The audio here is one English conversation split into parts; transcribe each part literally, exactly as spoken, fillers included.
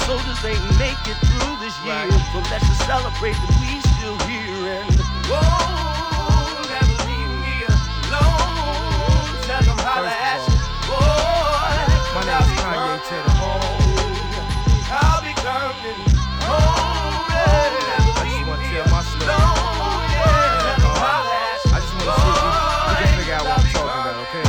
soldiers ain't make it through this year. Right. So let's just celebrate that we still here. And whoa, never leave me alone. Tell them how to ask you. My name is Kanye Taylor. I'll be coming home. I just want to tell my story. I just want to see if we can figure out what I'm talking about, okay?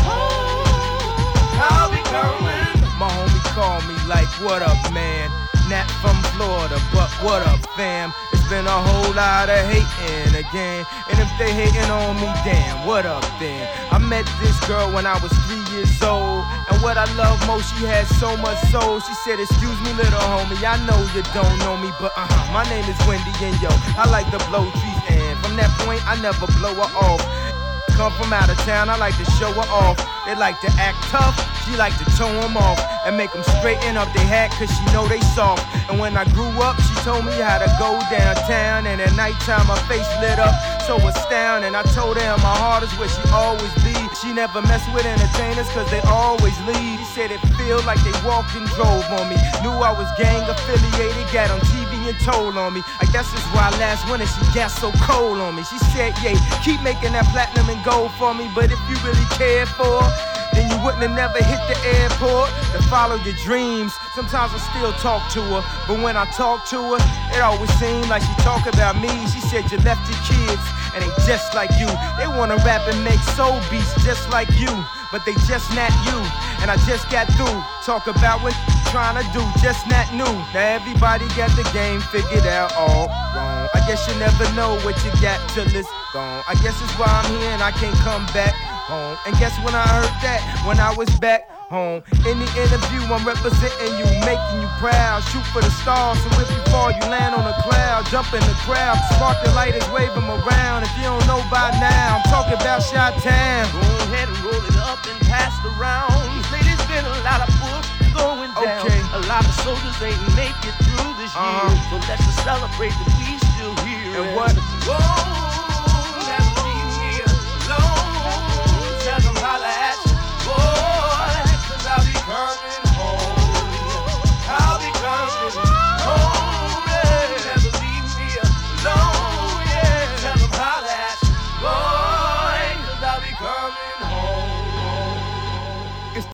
I'll be coming. My homie called me like, what up, man? Not from Florida, but what up, fam? It's been a whole lot of hating again. And if they hating on me, damn, what up then? I met this girl when I was three years old. And what I love most, she had so much soul. She said, excuse me, little homie, I know you don't know me, but uh-huh, my name is Wendy, and yo, I like to blow trees. And from that point, I never blow her off. Come from out of town, I like to show her off. They like to act tough, she like to tone them off and make them straighten up their hat, cause she know they soft. And when I grew up, she told me how to go downtown, and at nighttime her face lit up so astounding. I told her my heart is where she always be. She never mess with entertainers cause they always leave. She said it feel like they walked and drove on me. Knew I was gang affiliated, got on T V and told on me. I guess it's why last winter she got so cold on me. She said, yeah, keep making that platinum and gold for me, but if you really cared for her, then you wouldn't have never hit the airport to follow your dreams. Sometimes I still talk to her, but when I talk to her, it always seemed like she talk about me. She said you left your kids and they just like you. They wanna rap and make soul beats just like you, but they just not you. And I just got through talk about what trying to do, just not new. Now everybody got the game figured out all wrong. I guess you never know what you got till it's gone. I guess it's why I'm here and I can't come back home. And guess when I heard that? When I was back home. In the interview, I'm representing you, making you proud. Shoot for the stars, so if you fall, you land on a cloud. Jump in the crowd, spark the lighters, wave them around. If you don't know by now, I'm talking about Chi-Town. Go ahead and roll it up and pass it around. Lately, been a lot of books going down. Okay. A lot of soldiers ain't make it through this Uh-huh. year. So let's just celebrate that we still here. And what? Whoa.